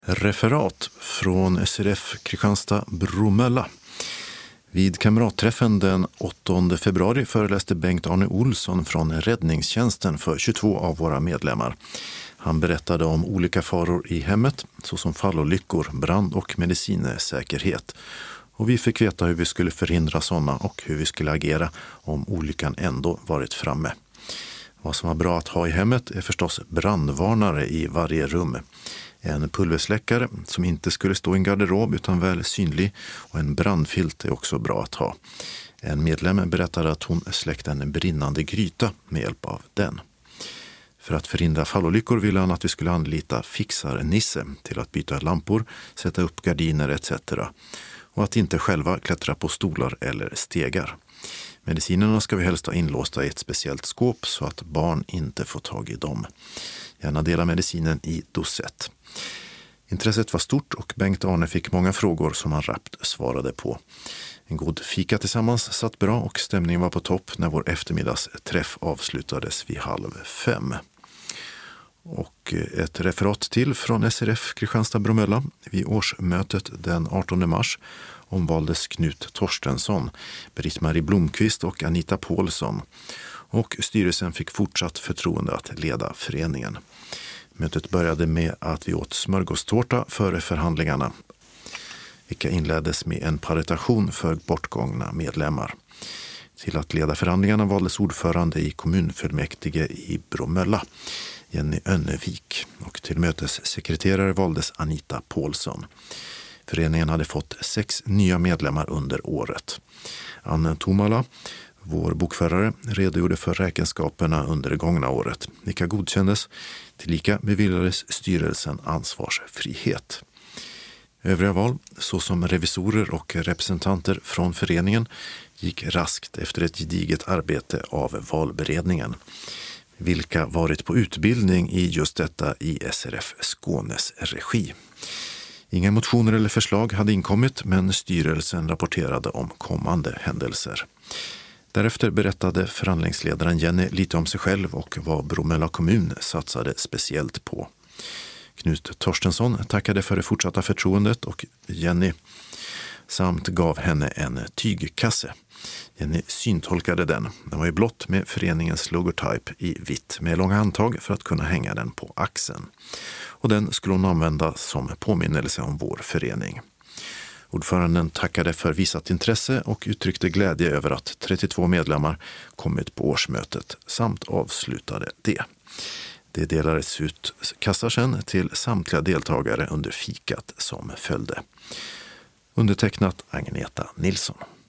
Referat från SRF Kristianstad Bromölla. Vid kamratträffen den 8 februari föreläste Bengt-Arne Olsson från räddningstjänsten för 22 av våra medlemmar. Han berättade om olika faror i hemmet, såsom fallolyckor, brand och medicinsäkerhet. Och vi fick veta hur vi skulle förhindra sådana och hur vi skulle agera om olyckan ändå varit framme. Vad som var bra att ha i hemmet är förstås brandvarnare i varje rum. En pulversläckare som inte skulle stå i en garderob utan väl synlig, och en brandfilt är också bra att ha. En medlem berättade att hon släckte en brinnande gryta med hjälp av den. För att förhindra fallolyckor ville han att vi skulle anlita fixar-Nisse till att byta lampor, sätta upp gardiner etc. Och att inte själva klättra på stolar eller stegar. Medicinerna ska vi helst ha inlåsta i ett speciellt skåp så att barn inte får tag i dem. Gärna dela medicinen i dosett. Intresset var stort och Bengt-Arne fick många frågor som han rappt svarade på. En god fika tillsammans satt bra och stämningen var på topp när vår eftermiddagsträff avslutades vid 4:30. Och ett referat till från SRF Kristianstad Bromölla. Vid årsmötet den 18 mars omvaldes Knut Torstensson, Britt-Marie Blomqvist och Anita Paulsson. Och styrelsen fick fortsatt förtroende att leda föreningen. Mötet började med att vi åt smörgåstårta före förhandlingarna, vilka inleddes med en paritation för bortgångna medlemmar. Till att leda förhandlingarna valdes ordförande i kommunfullmäktige i Bromölla, Jenny Önnevik, och till mötessekreterare valdes Anita Paulsson. Föreningen hade fått 6 nya medlemmar under året. Anne Tomala, vår bokförare, redogjorde för räkenskaperna under det gångna året. Vilka godkändes, tillika beviljades styrelsen ansvarsfrihet. Övriga val, såsom revisorer och representanter från föreningen, gick raskt efter ett gediget arbete av valberedningen, vilka varit på utbildning i just detta i SRF Skånes regi. Inga motioner eller förslag hade inkommit, men styrelsen rapporterade om kommande händelser. Därefter berättade förhandlingsledaren Jenny lite om sig själv och vad Bromölla kommun satsade speciellt på. Knut Torstensson tackade för det fortsatta förtroendet och Jenny samt gav henne en tygkasse. Jenny syntolkade den. Den var i blått med föreningens logotyp i vitt med långa handtag för att kunna hänga den på axeln. Och den skulle hon använda som påminnelse om vår förening. Ordföranden tackade för visat intresse och uttryckte glädje över att 32 medlemmar kommit på årsmötet samt avslutade det. Det delades ut kassar sen till samtliga deltagare under fikat som följde. Undertecknat Agneta Nilsson.